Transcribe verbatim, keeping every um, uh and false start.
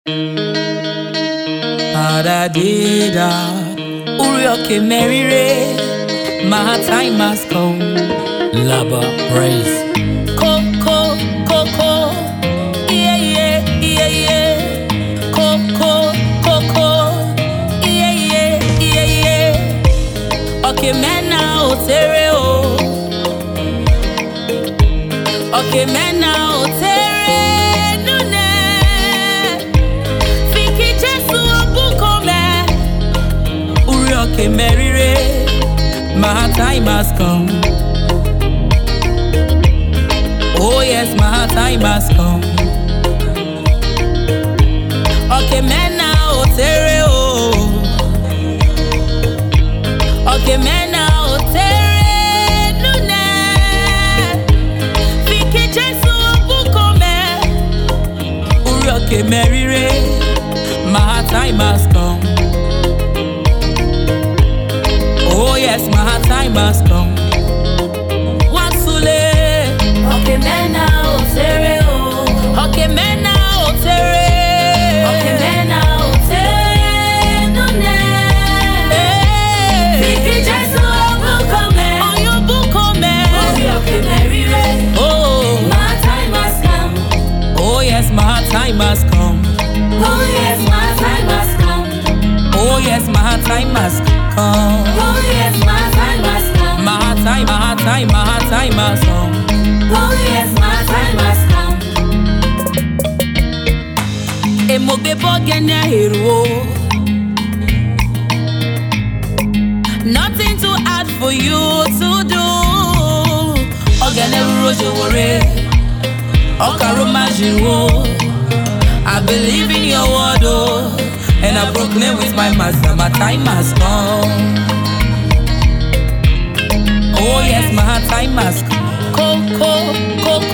Adadida, Urioke Merire, my time has come. Laba praise. Coco, Coco, yeah, yeah, yeah, yeah. Coco, Coco, yeah, yeah, yeah, yeah. Okay, man, now, Tereo. Okay, man, now, Tereo. Okay, Mary Ray, my time has come. Oh yes, my time has come. Okay, man, now Tereo. Okay, man, now Tereo. Nune, Fiki Jesu Obukome. Okay, Mary Ray, my time has come. Oh yes, my time has come. Wasule. Okay, man, now Tereo. Okay, man, now Tereo. Okay, man, now Tereo. Nune. Fiki Jesu Obukome. Oh, you Obukome. Oh, okay, Mary Ray. Oh, my time has come. Oh yes, my time has come. Oh yes, my time has come. Oh yes, my time has come. Oh yes, my time has come. My time, my time, my time has come. Oh yes, my time has come. Emoge bogenya hero. Nothing to add for you to do. Ogene rojo wore. Okaroma jiro. I believe in your word, oh, and I proclaim with my master, my time has come. Oh yes, my time has come. Coco, Coco,